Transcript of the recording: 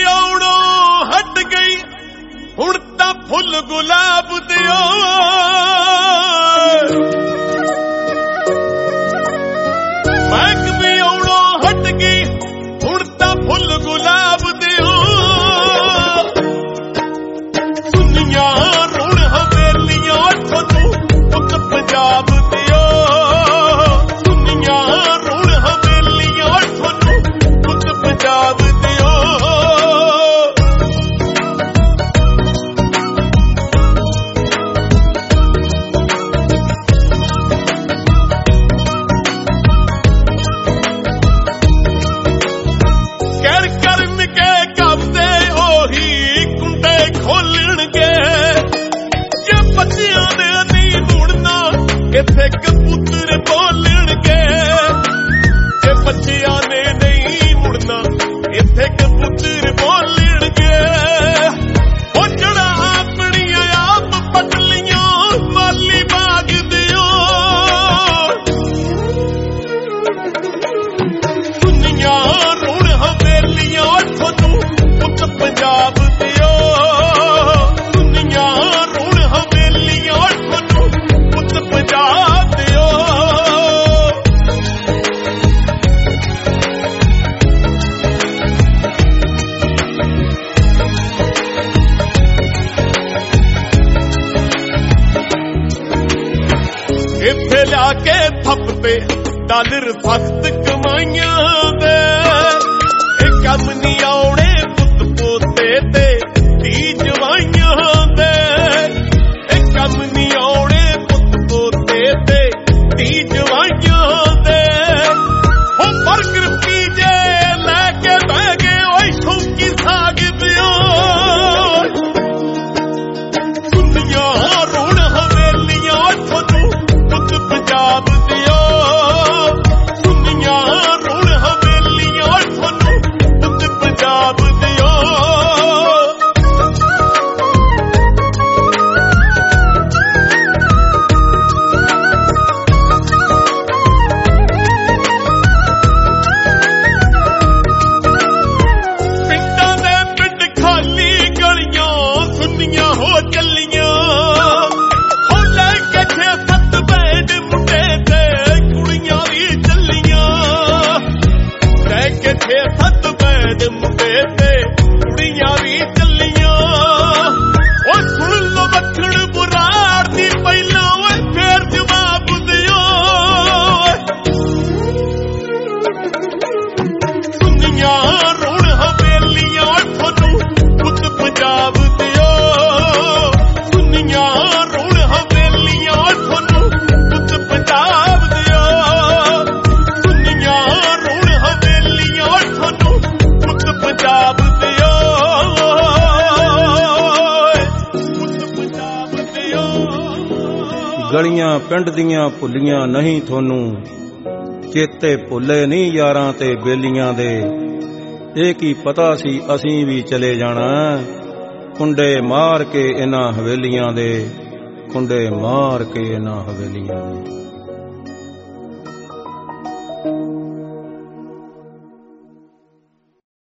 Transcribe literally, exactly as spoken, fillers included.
ਆਉਣੋਂ ਹਟ ਗਈ ਹੁਣ ਤਾਂ ਫੁੱਲ ਗੁਲਾਬ ਦਿਓ ਮਹਿਕ ਵੀ ਆਉਣੋਂ ਹਟ ਗਈ ਹੁਣ ਤਾਂ ਫੁੱਲ ਗੁਲਾਬ ਦਿਓ ਸੁਨੀਆਂ ਰੁਣ ਹਵੇਲੀਆਂ ਤੁਹਾਨੂੰ ਪੁੱਤ ਪੰਜਾਬ ਦਿਓ ਸੁਨੀਆਂ ਰੁਣ ਹਵੇਲੀਆਂ ਤੁਹਾਨੂੰ ਪੁੱਤ ਪੰਜਾਬ ਦਿਓ ਕਰ ਕਰਨ ਕੇ ਕਬਦੇ ਉਹੀ ਕੁੰਡੇ ਖੋਲਣਗੇ ਜੇ ਬੱਚਿਆਂ ਨੇ ਨਹੀਂ ਮੁੜਨਾ ਇੱਥੇ ਕਬੂਤਰ ਬੋਲਣਗੇ ਜੇ ਬੱਚਿਆਂ ਨੇ ਨਹੀਂ ਮੁੜਨਾ ਇੱਥੇ ਕਬੂਤਰ ਬੋਲਣਗੇ ਉਹ ਜਿਹੜਾ ਆਪਣੀਆਂ ਆਪ ਪਟਲੀਆਂ ਮਾਲੀ ਬਾਗ ਦਿਓ ਸੁਨੀਆਂ ਰੁਣ ਹਵੇਲੀਆਂ ਤੁਹਾਨੂੰ ਪੁੱਤ ਪੰਜਾਬ ਦਿਓ ਸੁਨੀਆਂ ਰੁਣ ਹਵੇਲੀਆਂ ਤੁਹਾਨੂੰ ਪੁੱਤ ਪੰਜਾਬ ਦਿਓ ਇੱਥੇ ਲਿਆ ਕੇ ਥੱਪਦੇ ਡਾਲਰ ਸਖਤ ਕਮਾਈਆਂ ਦੇ ਇਹ ਕੰਮ ਨਹੀਂ ਆਉਣੇ ਪੁੱਤ ਪੋਤੇ ਤੇ ਧੀ ਜਵਾਈਆਂ ਦੇ ਇਹ ਕੰਮ ਨਹੀਂ ਆਉਣੇ ਪੁੱਤ ਪੋਤੇ ਤੇ ਧੀ ਜਵਾਈਆਂ ਦੇ ਉਹ ਬਰਗਰ ਪੀਜੇ ਲੈ ਕੇ ਬਹਿ ਗਏ ਓਏ ਸ਼ੌਕੀ ਸਾਗ ਦਿਓ ਸੁਨੀਆਂ ਰੁਣ ਹਵੇਲੀਆਂ ਤੁਹਾਨੂੰ ਪੁੱਤ ਪੰਜਾਬ ਦਿਓ ਸੁਨੀਆਂ ਰੁਣ ਹਵੇਲੀਆਂ ਤੁਹਾਨੂੰ ਪੁੱਤ ਪੰਜਾਬ ਦਿਓ ਪਿੰਡਾਂ ਦੇ ਪਿੰਡ ਖਾਲੀ ਗਲੀਆਂ ਸੁਨੀਆਂ ਹੋ ਚੱਲੀਆਂ ਹੋ ਲੈ ਕੇ ਛੇ ਸੱਤ ਬੈਂਡ ਮੁੰਡੇ ਤੇ ਕੁੜੀਆਂ ਵੀ ਚੱਲੀਆਂ ਲੈ ਕੇ ਛੇ ਸੱਤ ਬੈਂਡ ਮੁੰਡੇ ਤੇ ਕੁੜੀਆਂ ਵੀ ਚੱਲੀਆਂ ਉਹ ਸੁਣ ਲੋ ਬੱਖਣ ਬੁਰਾੜ ਦੀ ਪਹਿਲਾਂ ਓਏ ਫੇਰ ਜਵਾਬ ਦਿਓ ਸੁਨੀਆਂ ਰੁਣ ਹਵੇਲੀਆਂ ਤੁਹਾਨੂੰ ਪੁੱਤ ਪੰਜਾਬ ਦਿਓ ਸੁਨੀਆਂ ਰੁਣ ਹਵੇਲੀਆਂ ਤੁਹਾਨੂੰ ਪੁੱਤ ਪੰਜਾਬ ਦਿਓ ਸੁਨੀਆਂ ਰੁਣ ਹਵੇਲੀਆਂ ਤੁਹਾਨੂੰ ਪੁੱਤ ਪੰਜਾਬ ਦਿਓ ਪੁੱਤ ਪੰਜਾਬ ਦਿਓ ਗਲੀਆਂ ਪਿੰਡ ਦੀਆਂ ਭੁੱਲੀਆਂ ਨਹੀਂ ਤੁਹਾਨੂੰ ਚੇਤੇ ਭੁੱਲੇ ਨਹੀਂ ਯਾਰਾਂ ਤੇ ਬੇਲੀਆਂ ਦੇ ਇਹ ਕੀ ਪਤਾ ਸੀ ਅਸੀਂ ਵੀ ਚਲੇ ਜਾਣਾ ਕੁੰਡੇ ਮਾਰ ਕੇ ਇਹਨਾਂ ਹਵੇਲੀਆਂ ਦੇ ਕੁੰਡੇ ਮਾਰ ਕੇ ਇਹਨਾਂ ਹਵੇਲੀਆਂ ਦੇ।